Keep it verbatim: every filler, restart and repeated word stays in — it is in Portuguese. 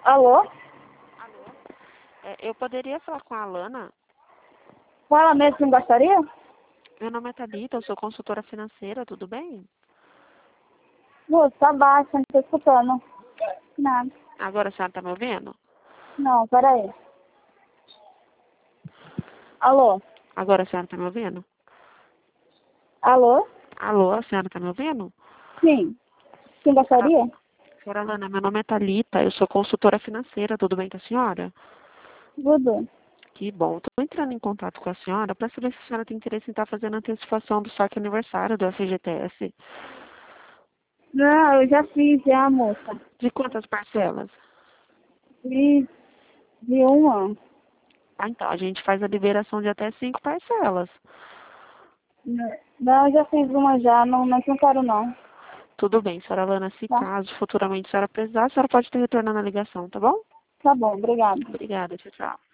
Alô? É, eu poderia falar com a Alana? Fala mesmo, não gostaria? Meu nome é Thalita, eu sou consultora financeira, tudo bem? Moço, tá baixo, não tô escutando. Nada. Agora a senhora está me ouvindo? Não, peraí. Alô? Agora a senhora está me ouvindo? Alô? Alô, a senhora está me ouvindo? Sim. Quem gostaria? Senhora Alana, meu nome é Thalita, eu sou consultora financeira, tudo bem com a senhora? Tudo. Que bom. Estou entrando em contato com a senhora para saber se a senhora tem interesse em estar fazendo a antecipação do saque aniversário do F G T S. Não, eu já fiz já, moça. De quantas parcelas? Fiz de uma. Ah, então, a gente faz a liberação de até cinco parcelas. Não, eu já fiz uma já, não, não não quero não. Tudo bem, senhora Alana, se Tá? caso futuramente a senhora precisar, a senhora pode ter retornando a ligação, tá bom? Tá bom, obrigada. Obrigada, tchau, tchau.